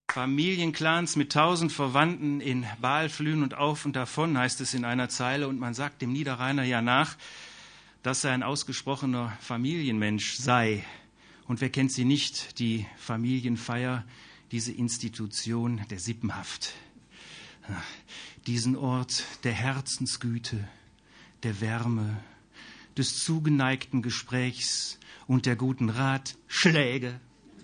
Familienclans mit 1000 Verwandten in Baal flühen und auf und davon, heißt es in einer Zeile. Und man sagt dem Niederrheiner ja nach, dass er ein ausgesprochener Familienmensch sei. Und wer kennt sie nicht, die Familienfeier, diese Institution der Sippenhaft. Diesen Ort der Herzensgüte, der Wärme, des zugeneigten Gesprächs und der guten Ratschläge.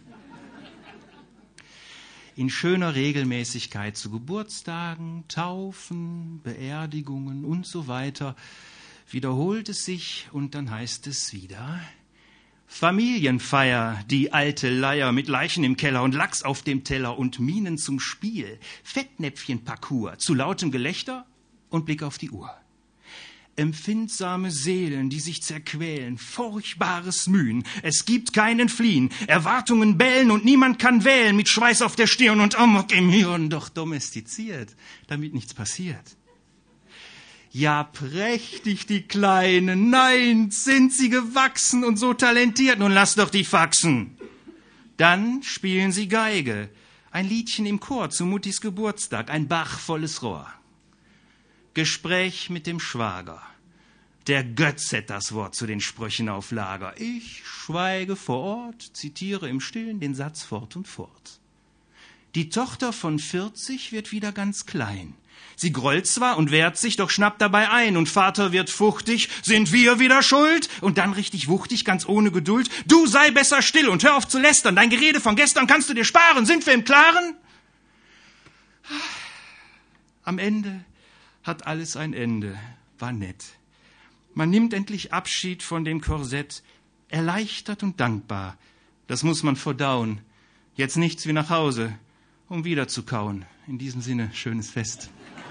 In schöner Regelmäßigkeit zu Geburtstagen, Taufen, Beerdigungen und so weiter wiederholt es sich und dann heißt es wieder: Familienfeier, die alte Leier mit Leichen im Keller und Lachs auf dem Teller und Minen zum Spiel, Fettnäpfchenparcours, zu lautem Gelächter und Blick auf die Uhr. Empfindsame Seelen, die sich zerquälen, furchtbares Mühen, es gibt kein Entfliehen, Erwartungen bellen und niemand kann wählen, mit Schweiß auf der Stirn und Amok im Hirn, doch domestiziert, damit nichts passiert. Ja, prächtig die Kleinen, nein, sind sie gewachsen und so talentiert, nun lass doch die Faxen. Dann spielen sie Geige, ein Liedchen im Chor zu Muttis Geburtstag, ein Bach volles Rohr. Gespräch mit dem Schwager. Der Götz hat das Wort zu den Sprüchen auf Lager. Ich schweige vor Ort, zitiere im Stillen den Satz fort und fort. Die Tochter von 40 wird wieder ganz klein. Sie grollt zwar und wehrt sich, doch schnappt dabei ein. Und Vater wird fuchtig, sind wir wieder schuld? Und dann richtig wuchtig, ganz ohne Geduld. Du sei besser still und hör auf zu lästern. Dein Gerede von gestern kannst du dir sparen. Sind wir im Klaren? Am Ende hat alles ein Ende, war nett. Man nimmt endlich Abschied von dem Korsett, erleichtert und dankbar. Das muss man verdauen. Jetzt nichts wie nach Hause, um wieder zu kauen. In diesem Sinne, schönes Fest.